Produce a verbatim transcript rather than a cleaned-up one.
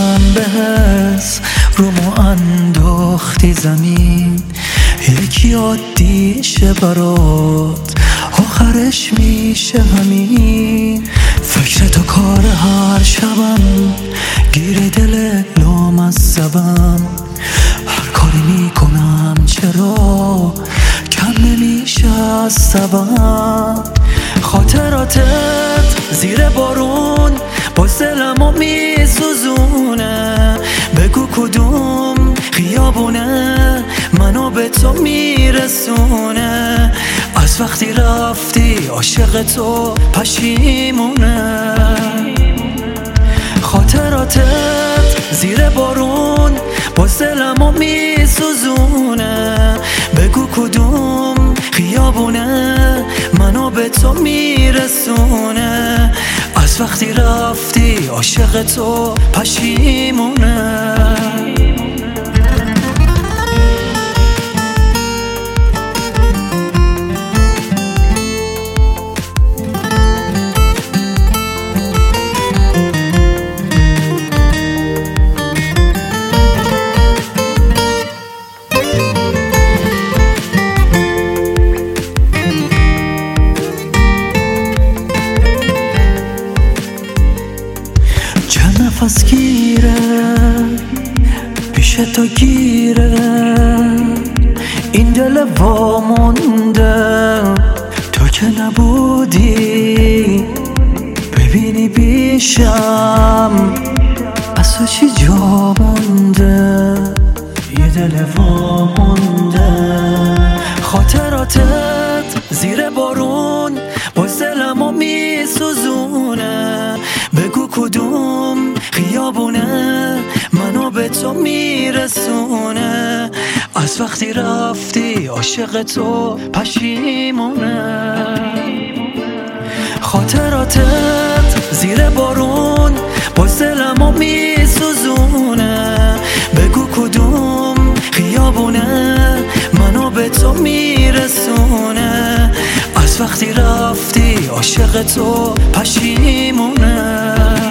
شبم به حس رومو انداختی زمین، یکی عادیشه برات آخرش میشه همین. فکر تو کار هر شبم گیر دل لامصبم، هر کاری میکنم چرا کم نمیشه از سبم. خاطراتت زیر بارون باز دلمو میسوزونه، بگو کدوم خیابونه منو به تو میرسونه. از وقتی رفتی عاشق تو پشیمونه. خاطراتت زیر بارون باز دلمو میسوزونه، بگو کدوم خیابونه منو به تو میرسونه. از وقتی رفتی عاشق تو پشیمونه. نفس گیره پیش تو گیره، این دل وامونده تو که نبودی. ببینی بیشم از تو چی جا مونده، یه دل وامونده. خاطراتت زیر بارون باز دلمو میسوزونه، بگو کدوم خیابونه منو به تو میرسونه. از وقتی رفتی عاشق تو پشیمونه. خاطراتت زیر بارون باز دلمو میسوزونه، بگو کدوم خیابونه منو به تو میرسونه. از وقتی رفتی عاشق تو پشیمونه.